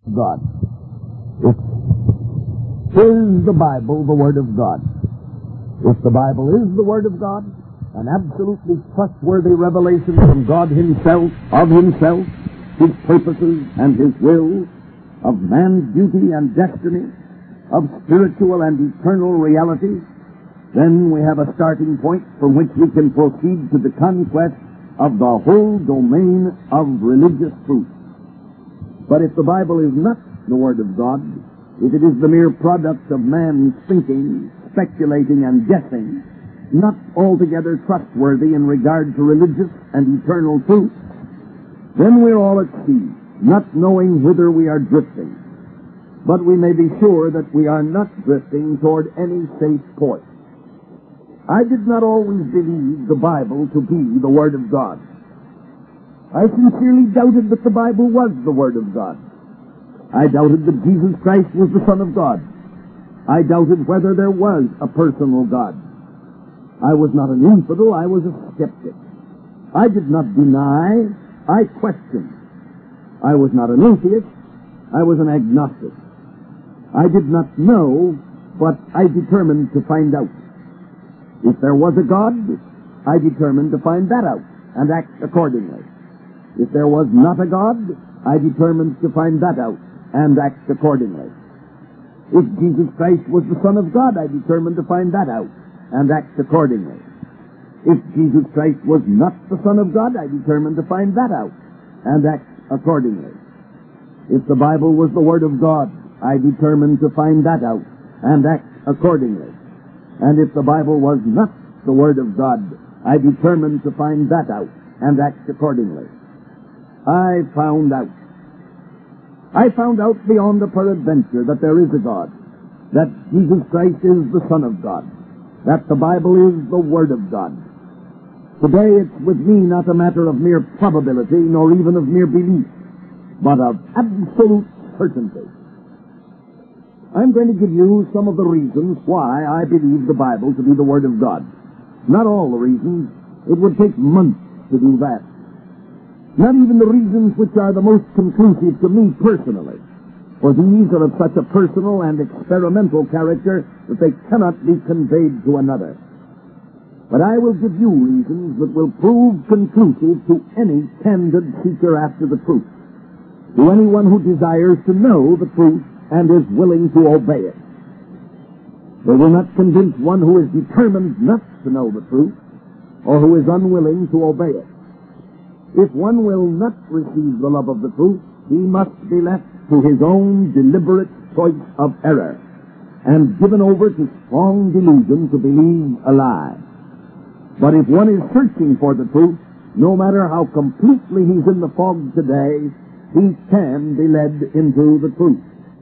God. Is the Bible the Word of God? If the Bible is the Word of God, an absolutely trustworthy revelation from God Himself, of Himself, His purposes and His will, of man's duty and destiny, of spiritual and eternal reality, then we have a starting point from which we can proceed to the conquest of the whole domain of religious truth. But if the Bible is not the Word of God, if it is the mere product of man's thinking, speculating, and guessing, not altogether trustworthy in regard to religious and eternal truth, then we're all at sea, not knowing whither we are drifting. But we may be sure that we are not drifting toward any safe port. I did not always believe the Bible to be the Word of God. I sincerely doubted that the Bible was the Word of God. I doubted that Jesus Christ was the Son of God. I doubted whether there was a personal God. I was not an infidel, I was a skeptic. I did not deny, I questioned. I was not an atheist, I was an agnostic. I did not know, but I determined to find out. If there was a God, I determined to find that out and act accordingly. If there was not a God, I determined to find that out and act accordingly. If Jesus Christ was the Son of God, I determined to find that out and act accordingly. If Jesus Christ was not the Son of God, I determined to find that out and act accordingly. If the Bible was the Word of God, I determined to find that out and act accordingly. And if the Bible was not the Word of God, I determined to find that out and act accordingly. I found out. I found out beyond a peradventure that there is a God, that Jesus Christ is the Son of God, that the Bible is the Word of God. Today it's with me not a matter of mere probability, nor even of mere belief, but of absolute certainty. I'm going to give you some of the reasons why I believe the Bible to be the Word of God. Not all the reasons. It would take months to do that. Not even the reasons which are the most conclusive to me personally, for these are of such a personal and experimental character that they cannot be conveyed to another. But I will give you reasons that will prove conclusive to any candid seeker after the truth, to anyone who desires to know the truth and is willing to obey it. They will not convince one who is determined not to know the truth, or who is unwilling to obey it. If one will not receive the love of the truth, he must be left to his own deliberate choice of error, and given over to strong delusion to believe a lie. But if one is searching for the truth, no matter how completely he's in the fog today, he can be led into the truth.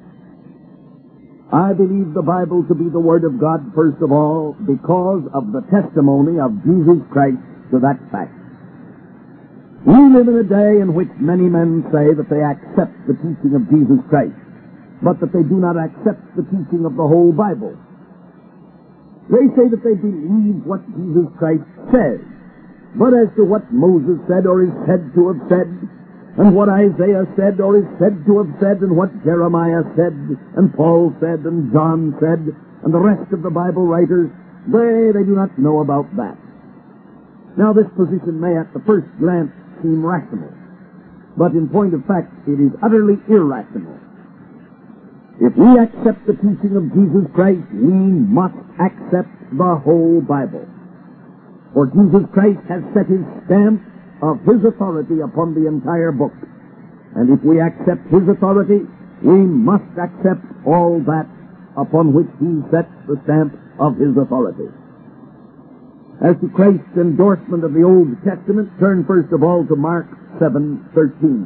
I believe the Bible to be the Word of God, first of all, because of the testimony of Jesus Christ to that fact. We live in a day in which many men say that they accept the teaching of Jesus Christ, but that they do not accept the teaching of the whole Bible. They say that they believe what Jesus Christ says, but as to what Moses said or is said to have said, and what Isaiah said or is said to have said, and what Jeremiah said, and Paul said, and John said, and the rest of the Bible writers, they do not know about that. Now this position may at the first glance seem rational, but in point of fact it is utterly irrational. If we accept the teaching of Jesus Christ, we must accept the whole Bible. For Jesus Christ has set his stamp of his authority upon the entire book. And if we accept his authority, we must accept all that upon which he sets the stamp of his authority. As to Christ's endorsement of the Old Testament, turn first of all to Mark 7:13.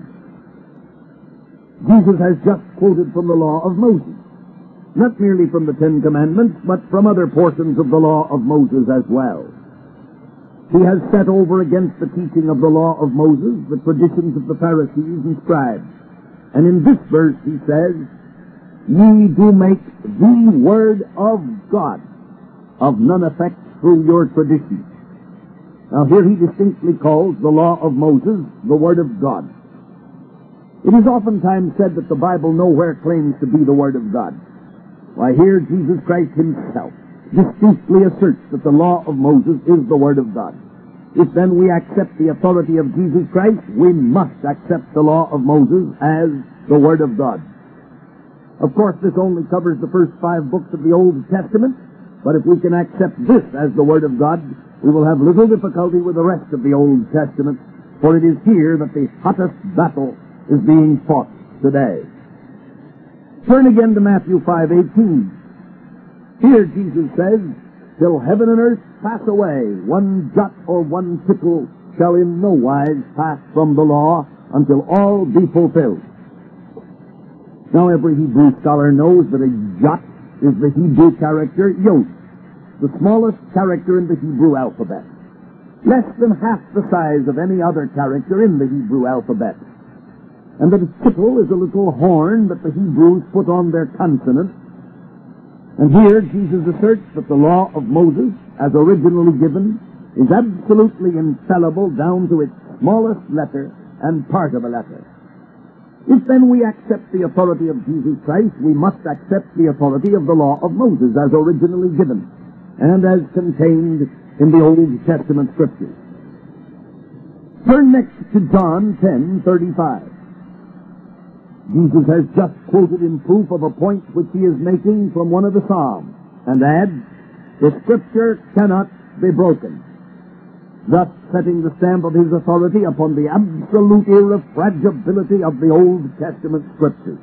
Jesus has just quoted from the law of Moses, not merely from the Ten Commandments, but from other portions of the law of Moses as well. He has set over against the teaching of the law of Moses the traditions of the Pharisees and scribes. And in this verse he says, "Ye do make the word of God of none effect through your traditions." Now here he distinctly calls the law of Moses the Word of God. It is oftentimes said that the Bible nowhere claims to be the Word of God. Why, here Jesus Christ himself distinctly asserts that the law of Moses is the Word of God. If then we accept the authority of Jesus Christ, we must accept the law of Moses as the Word of God. Of course, this only covers the first 5 books of the Old Testament, but if we can accept this as the Word of God, we will have little difficulty with the rest of the Old Testament, for it is here that the hottest battle is being fought today. Turn again to Matthew 5:18. Here Jesus says, "Till heaven and earth pass away, one jot or one tittle shall in no wise pass from the law until all be fulfilled." Now every Hebrew scholar knows that a jot is the Hebrew character yod, the smallest character in the Hebrew alphabet, less than half the size of any other character in the Hebrew alphabet. And that a tittle is a little horn that the Hebrews put on their consonant. And here Jesus asserts that the law of Moses, as originally given, is absolutely infallible down to its smallest letter and part of a letter. If then we accept the authority of Jesus Christ, we must accept the authority of the law of Moses as originally given and as contained in the Old Testament Scriptures. Turn next to John 10:35. Jesus has just quoted in proof of a point which he is making from one of the Psalms, and adds, "The Scripture cannot be broken," thus setting the stamp of his authority upon the absolute irrefragability of the Old Testament Scriptures.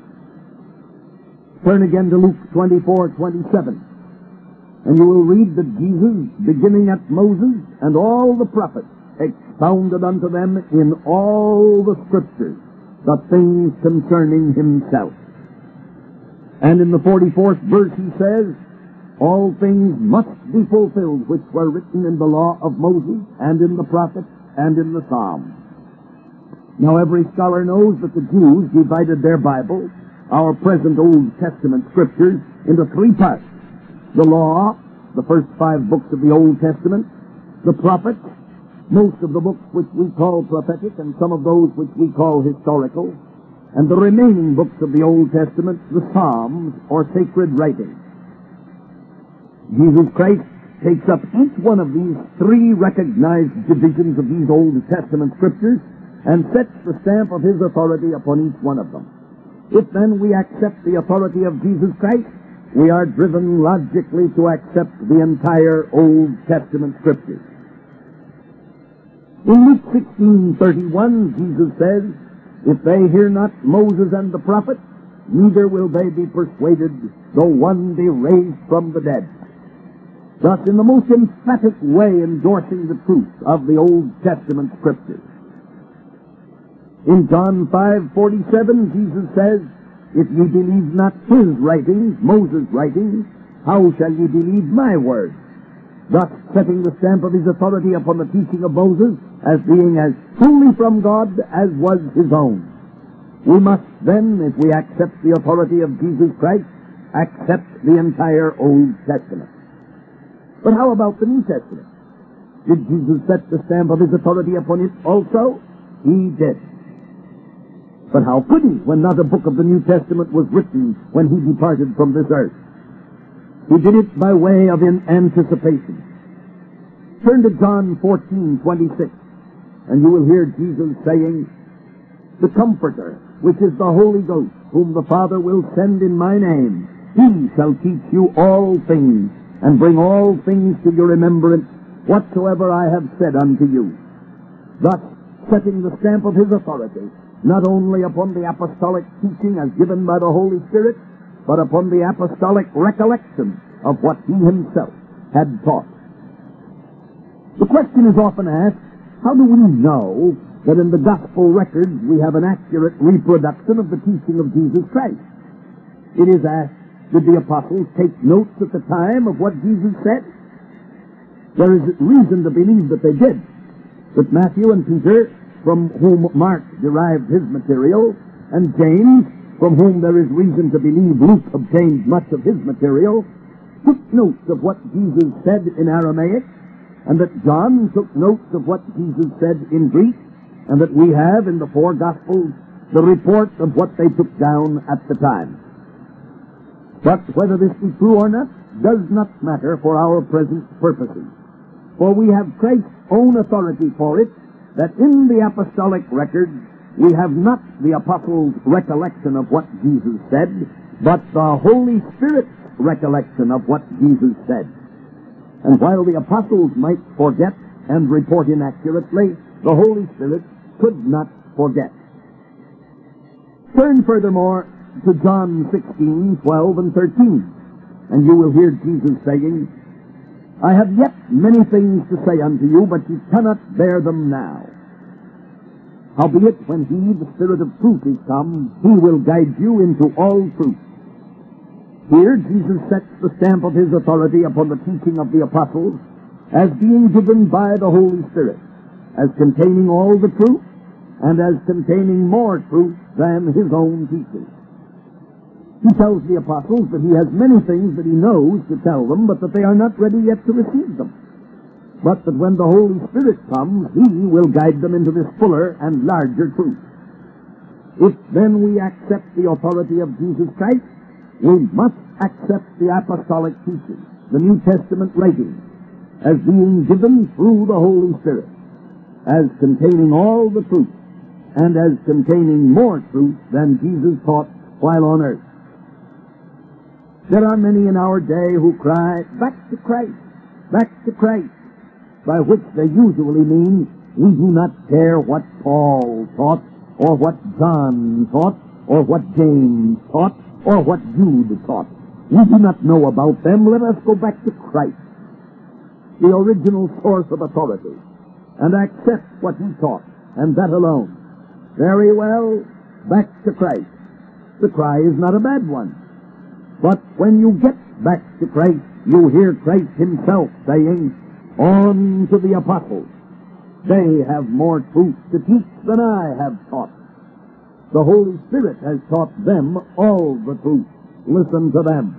Turn again to Luke 24:27, and you will read that Jesus, beginning at Moses and all the prophets, expounded unto them in all the Scriptures the things concerning himself. And in the 44th verse he says, "All things must be fulfilled which were written in the law of Moses and in the prophets and in the Psalms." Now every scholar knows that the Jews divided their Bible, our present Old Testament Scriptures, into 3 parts. The law, the first 5 books of the Old Testament, the prophets, most of the books which we call prophetic and some of those which we call historical, and the remaining books of the Old Testament, the Psalms, or sacred writings. Jesus Christ takes up each one of these 3 recognized divisions of these Old Testament Scriptures and sets the stamp of his authority upon each one of them. If then we accept the authority of Jesus Christ, we are driven logically to accept the entire Old Testament Scriptures. In Luke 16:31, Jesus says, "If they hear not Moses and the prophets, neither will they be persuaded, though one be raised from the dead." Thus, in the most emphatic way, endorsing the truth of the Old Testament Scriptures. In John 5:47, Jesus says, "If ye believe not his writings, Moses' writings, how shall ye believe my words?" Thus setting the stamp of his authority upon the teaching of Moses as being as truly from God as was his own. We must then, if we accept the authority of Jesus Christ, accept the entire Old Testament. But how about the New Testament? Did Jesus set the stamp of his authority upon it also? He did. But how could he, when not a book of the New Testament was written when he departed from this earth? He did it by way of anticipation. Turn to John 14:26, and you will hear Jesus saying, "The Comforter, which is the Holy Ghost, whom the Father will send in my name, he shall teach you all things, and bring all things to your remembrance, whatsoever I have said unto you." Thus setting the stamp of his authority, not only upon the apostolic teaching as given by the Holy Spirit, but upon the apostolic recollection of what he himself had taught. The question is often asked, how do we know that in the gospel records we have an accurate reproduction of the teaching of Jesus Christ? It is asked, did the apostles take notes at the time of what Jesus said? There is reason to believe that they did. That Matthew and Peter, from whom Mark derived his material, and James, from whom there is reason to believe Luke obtained much of his material, took notes of what Jesus said in Aramaic, and that John took notes of what Jesus said in Greek, and that we have in the 4 Gospels the report of what they took down at the time. But whether this be true or not does not matter for our present purposes. For we have Christ's own authority for it, that in the apostolic records we have not the apostles' recollection of what Jesus said, but the Holy Spirit's recollection of what Jesus said. And while the apostles might forget and report inaccurately, the Holy Spirit could not forget. Turn furthermore to John 16:12 and 13, and you will hear Jesus saying, I have yet many things to say unto you, but ye cannot bear them now. Howbeit, when he, the Spirit of truth, is come, he will guide you into all truth. Here, Jesus sets the stamp of his authority upon the teaching of the apostles as being given by the Holy Spirit, as containing all the truth, and as containing more truth than his own teaching. He tells the apostles that he has many things that he knows to tell them, but that they are not ready yet to receive them. But that when the Holy Spirit comes, he will guide them into this fuller and larger truth. If then we accept the authority of Jesus Christ, we must accept the apostolic teaching, the New Testament writings, as being given through the Holy Spirit, as containing all the truth, and as containing more truth than Jesus taught while on earth. There are many in our day who cry, back to Christ, back to Christ, by which they usually mean, we do not care what Paul taught, or what John taught, or what James taught, or what Jude taught. We do not know about them. Let us go back to Christ, the original source of authority, and accept what he taught, and that alone. Very well, back to Christ. The cry is not a bad one. But when you get back to Christ, you hear Christ himself saying, on to the apostles. They have more truth to teach than I have taught. The Holy Spirit has taught them all the truth. Listen to them.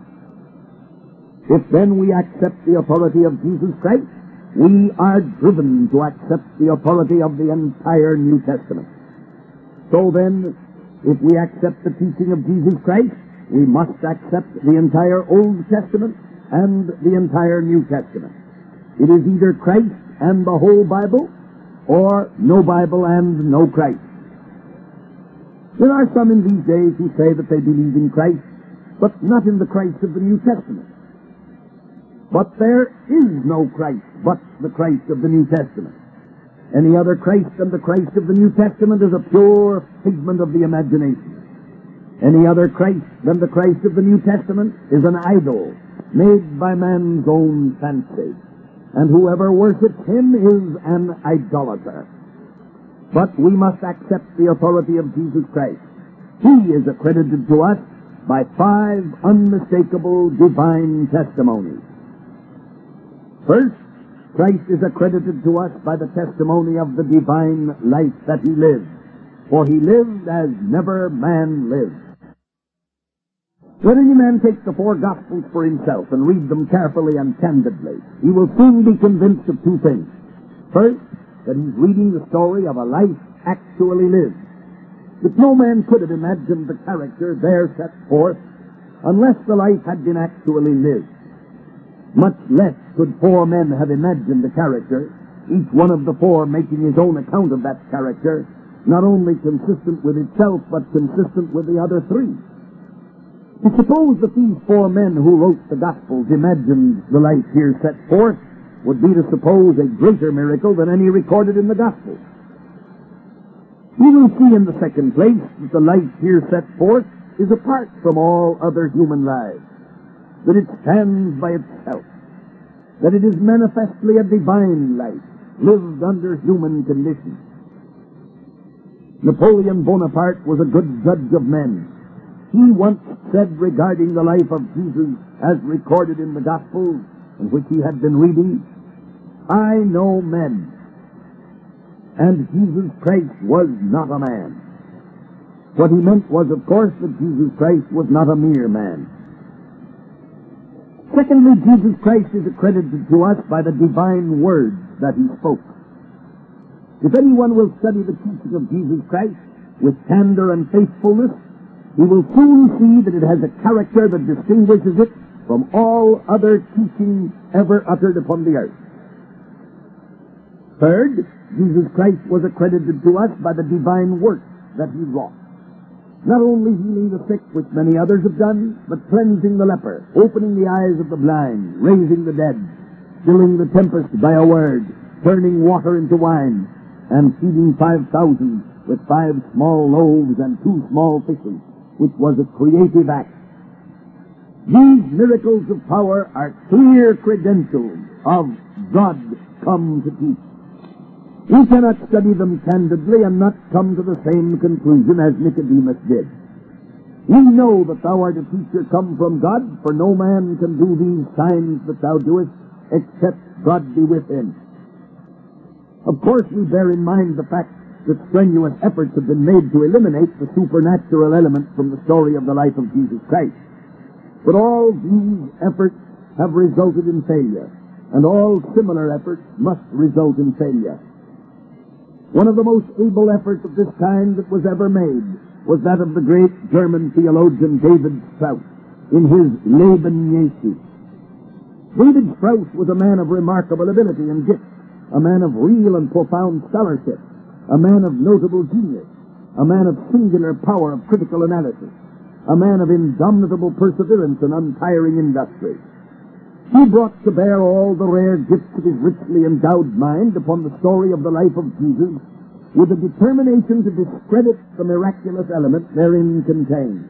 If then we accept the authority of Jesus Christ, we are driven to accept the authority of the entire New Testament. So then, if we accept the teaching of Jesus Christ, we must accept the entire Old Testament and the entire New Testament. It is either Christ and the whole Bible, or no Bible and no Christ. There are some in these days who say that they believe in Christ, but not in the Christ of the New Testament. But there is no Christ but the Christ of the New Testament. Any other Christ than the Christ of the New Testament is a pure figment of the imagination. Any other Christ than the Christ of the New Testament is an idol made by man's own fancy. And whoever worships him is an idolater. But we must accept the authority of Jesus Christ. He is accredited to us by 5 unmistakable divine testimonies. First, Christ is accredited to us by the testimony of the divine life that he lived, for he lived as never man lived. Let any man take the 4 Gospels for himself and read them carefully and candidly. He will soon be convinced of 2 things. First, that he's reading the story of a life actually lived. That no man could have imagined the character there set forth unless the life had been actually lived. Much less could 4 men have imagined the character, each one of the 4 making his own account of that character, not only consistent with itself, but consistent with the other 3. To suppose that these 4 men who wrote the Gospels imagined the life here set forth would be to suppose a greater miracle than any recorded in the Gospels. We will see in the second place that the life here set forth is apart from all other human lives, that it stands by itself, that it is manifestly a divine life, lived under human conditions. Napoleon Bonaparte was a good judge of men. He once said regarding the life of Jesus as recorded in the Gospels, in which he had been reading, I know men, and Jesus Christ was not a man. What he meant was, of course, that Jesus Christ was not a mere man. Secondly, Jesus Christ is accredited to us by the divine words that he spoke. If anyone will study the teaching of Jesus Christ, with candor and faithfulness, he will soon see that it has a character that distinguishes it from all other teaching ever uttered upon the earth. Third, Jesus Christ was accredited to us by the divine works that he wrought. Not only healing the sick, which many others have done, but cleansing the leper, opening the eyes of the blind, raising the dead, stilling the tempest by a word, turning water into wine, and feeding 5,000 with 5 small loaves and 2 small fishes, which was a creative act. These miracles of power are clear credentials of God come to teach. We cannot study them candidly and not come to the same conclusion as Nicodemus did. We know that thou art a teacher come from God, for no man can do these signs that thou doest, except God be with him. Of course, we bear in mind the fact that strenuous efforts have been made to eliminate the supernatural element from the story of the life of Jesus Christ. But all these efforts have resulted in failure, and all similar efforts must result in failure. One of the most able efforts of this kind that was ever made was that of the great German theologian David Strauss in his Leben Jesu. David Strauss was a man of remarkable ability and gift, a man of real and profound scholarship, a man of notable genius, a man of singular power of critical analysis, a man of indomitable perseverance and untiring industry. He brought to bear all the rare gifts of his richly endowed mind upon the story of the life of Jesus with a determination to discredit the miraculous element therein contained.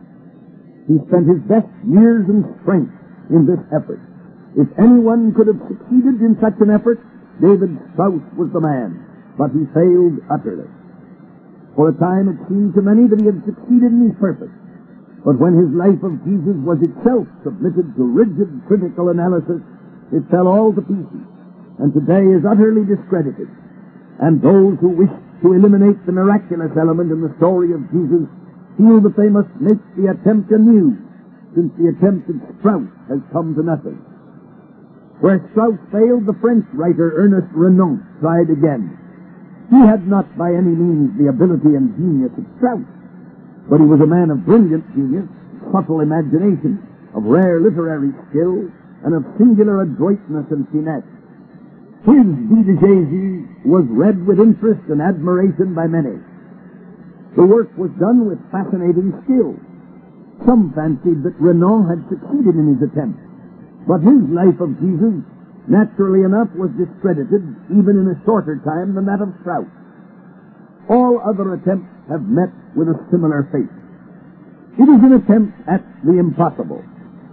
He spent his best years and strength in this effort. If anyone could have succeeded in such an effort, David Strauss was the man, but he failed utterly. For a time it seemed to many that he had succeeded in his purpose. But when his life of Jesus was itself submitted to rigid critical analysis, it fell all to pieces, and today is utterly discredited. And those who wish to eliminate the miraculous element in the story of Jesus feel that they must make the attempt anew, since the attempt at Strauss has come to nothing. Where Strauss failed, the French writer Ernest Renan tried again. He had not by any means the ability and genius of Strauss, but he was a man of brilliant genius, subtle imagination, of rare literary skill, and of singular adroitness and finesse. His Vie de Jésus was read with interest and admiration by many. The work was done with fascinating skill. Some fancied that Renan had succeeded in his attempt, but his life of Jesus, naturally enough, was discredited even in a shorter time than that of Strauss. All other attempts have met with a similar fate. It is an attempt at the impossible.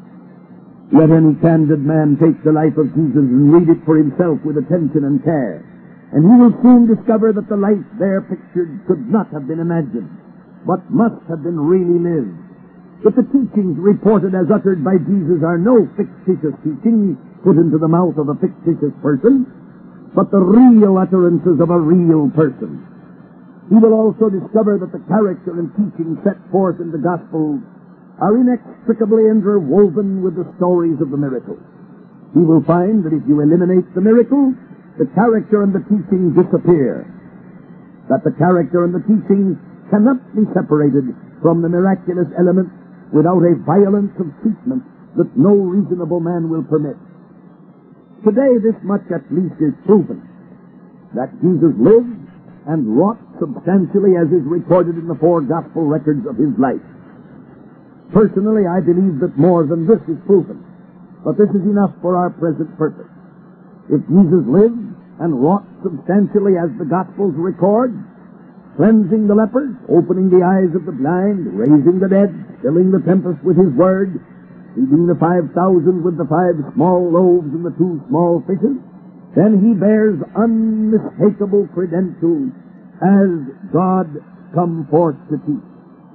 Let any candid man take the life of Jesus and read it for himself with attention and care, and he will soon discover that the life there pictured could not have been imagined, but must have been really lived. That the teachings reported as uttered by Jesus are no fictitious teachings put into the mouth of a fictitious person, but the real utterances of a real person. He will also discover that the character and teaching set forth in the Gospels are inextricably interwoven with the stories of the miracles. He will find that if you eliminate the miracle, the character and the teaching disappear. That the character and the teaching cannot be separated from the miraculous element without a violence of treatment that no reasonable man will permit. Today, this much at least is proven, that Jesus lived and wrought substantially as is recorded in the 4 gospel records of his life. Personally, I believe that more than this is proven, but this is enough for our present purpose. If Jesus lived and wrought substantially as the gospels record, cleansing the lepers, opening the eyes of the blind, raising the dead, stilling the tempest with his word, feeding the 5,000 with the 5 small loaves and the 2 small fishes, then he bears unmistakable credentials as God come forth to teach.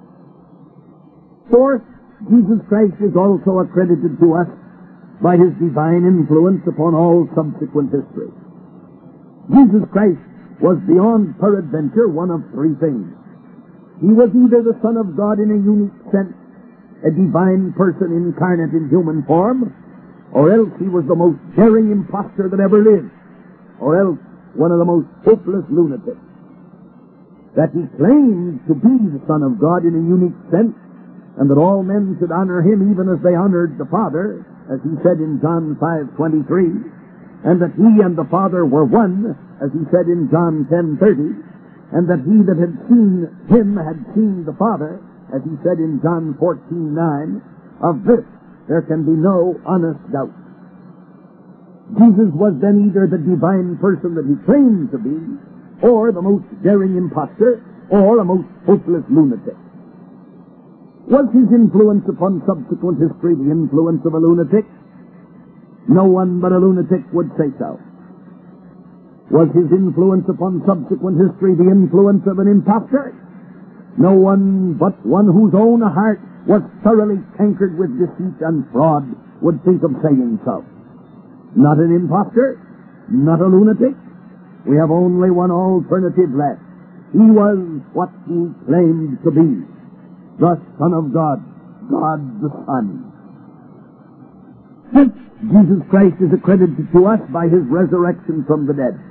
Fourth, Jesus Christ is also accredited to us by his divine influence upon all subsequent history. Jesus Christ was beyond peradventure one of 3 things. He was either the Son of God in a unique sense, a divine person incarnate in human form, or else he was the most daring impostor that ever lived, or else one of the most hopeless lunatics. that he claimed to be the Son of God in a unique sense, and that all men should honor him even as they honored the Father, as he said in John 5:23, and that he and the Father were one, as he said in John 10:30, and that he that had seen him had seen the Father, as he said in John 14:9, of this there can be no honest doubt. Jesus was then either the divine person that he claimed to be, or the most daring impostor, or a most hopeless lunatic. Was his influence upon subsequent history the influence of a lunatic? No one but a lunatic would say so. Was his influence upon subsequent history the influence of an impostor? No one but one whose own heart was thoroughly cankered with deceit and fraud would think of saying so. Not an impostor, not a lunatic. We have only one alternative left. He was what he claimed to be, the Son of God, God the Son. Hence, Jesus Christ is accredited to us by his resurrection from the dead.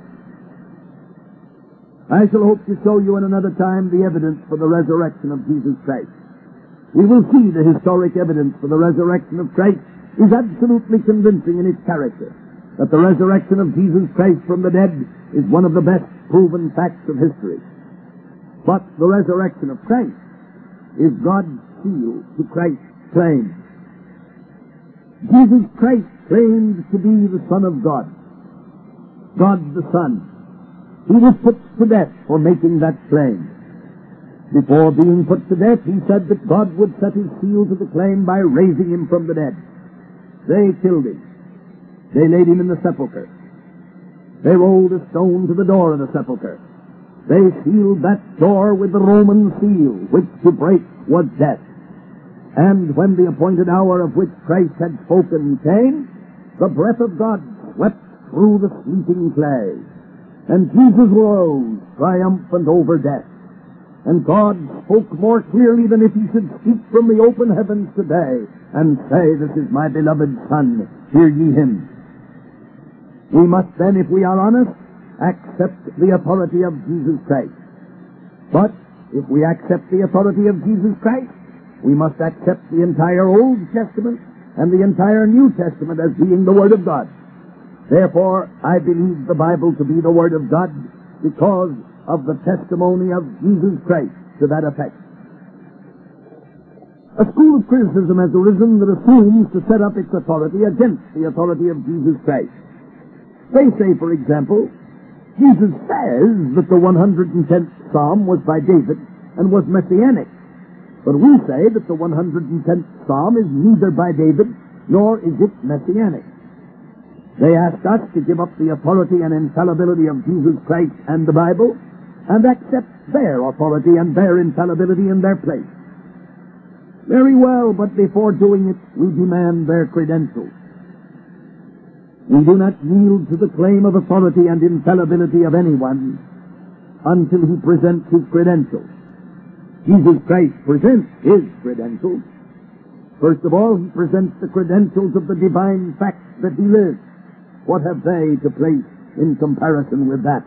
I shall hope to show you in another time the evidence for the resurrection of Jesus Christ. We will see the historic evidence for the resurrection of Christ is absolutely convincing in its character, that the resurrection of Jesus Christ from the dead is one of the best proven facts of history. But the resurrection of Christ is God's seal to Christ's claim. Jesus Christ claimed to be the Son of God, God the Son. He was put to death for making that claim. Before being put to death, he said that God would set his seal to the claim by raising him from the dead. They killed him. They laid him in the sepulchre. They rolled a stone to the door of the sepulchre. They sealed that door with the Roman seal, which to break was death. And when the appointed hour of which Christ had spoken came, the breath of God swept through the sleeping clay, and Jesus rose triumphant over death. And God spoke more clearly than if he should speak from the open heavens today and say, "This is my beloved Son, hear ye him." We must then, if we are honest, accept the authority of Jesus Christ. But if we accept the authority of Jesus Christ, we must accept the entire Old Testament and the entire New Testament as being the Word of God. Therefore, I believe the Bible to be the Word of God because of the testimony of Jesus Christ to that effect. A school of criticism has arisen that assumes to set up its authority against the authority of Jesus Christ. They say, for example, Jesus says that the 110th Psalm was by David and was messianic. But we say that the 110th Psalm is neither by David nor is it messianic. They ask us to give up the authority and infallibility of Jesus Christ and the Bible and accept their authority and their infallibility in their place. Very well, but before doing it, we demand their credentials. We do not yield to the claim of authority and infallibility of anyone until he presents his credentials. Jesus Christ presents his credentials. First of all, he presents the credentials of the divine facts that he lives. What have they to place in comparison with that?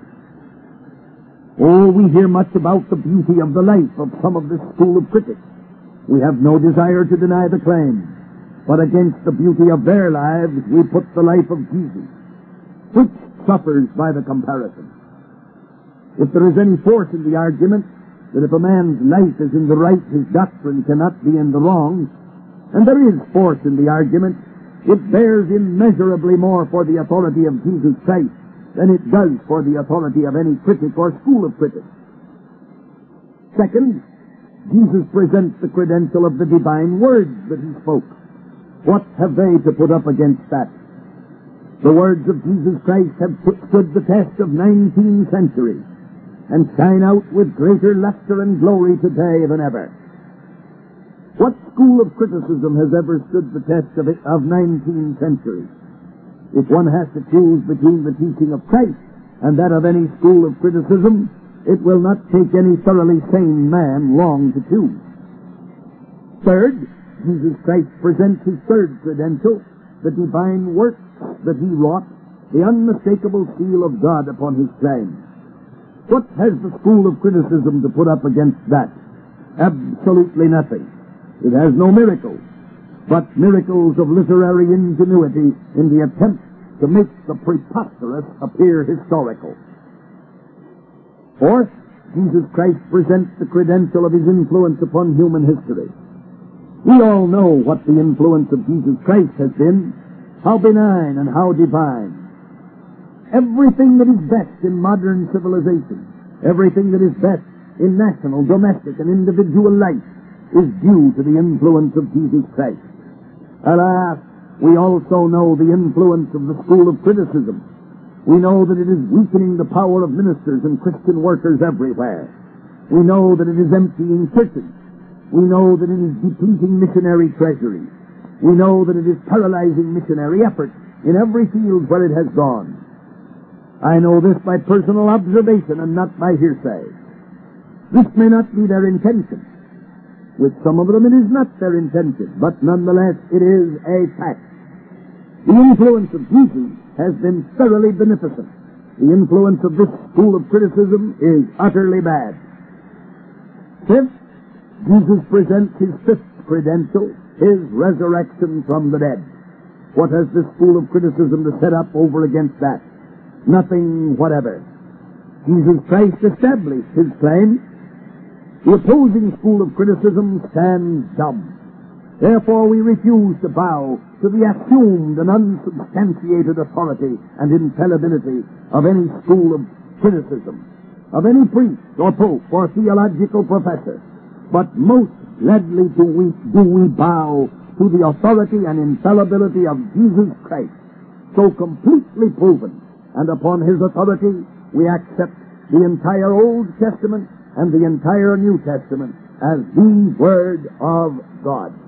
Oh, we hear much about the beauty of the life of some of this school of critics. We have no desire to deny the claim, but against the beauty of their lives we put the life of Jesus, which suffers by the comparison. If there is any force in the argument that if a man's life is in the right, his doctrine cannot be in the wrong, and there is force in the argument, it bears immeasurably more for the authority of Jesus Christ than it does for the authority of any critic or school of critics. Second, Jesus presents the credential of the divine words that he spoke. What have they to put up against that? The words of Jesus Christ have stood the test of 19 centuries and shine out with greater luster and glory today than ever. What school of criticism has ever stood the test of 19 centuries? If one has to choose between the teaching of Christ and that of any school of criticism, it will not take any thoroughly sane man long to choose. Third, Jesus Christ presents his third credential, the divine works that he wrought, the unmistakable seal of God upon his claim. What has the school of criticism to put up against that? Absolutely nothing. It has no miracles, but miracles of literary ingenuity in the attempt to make the preposterous appear historical. Fourth, Jesus Christ presents the credential of his influence upon human history. We all know what the influence of Jesus Christ has been, how benign and how divine. Everything that is best in modern civilization, everything that is best in national, domestic, and individual life is due to the influence of Jesus Christ. Alas, we also know the influence of the school of criticism. We know that it is weakening the power of ministers and Christian workers everywhere. We know that it is emptying churches. We know that it is depleting missionary treasuries. We know that it is paralyzing missionary efforts in every field where it has gone. I know this by personal observation and not by hearsay. This may not be their intention. With some of them it is not their intention, but nonetheless it is a fact. The influence of Jesus has been thoroughly beneficent. The influence of this school of criticism is utterly bad. Fifth, Jesus presents his fifth credential, his resurrection from the dead. What has this school of criticism to set up over against that? Nothing whatever. Jesus Christ established his claim. The opposing school of criticism stands dumb. Therefore we refuse to bow to the assumed and unsubstantiated authority and infallibility of any school of criticism, of any priest or pope or theological professor. But most gladly do we bow to the authority and infallibility of Jesus Christ, so completely proven, and upon his authority we accept the entire Old Testament and the entire New Testament as the Word of God.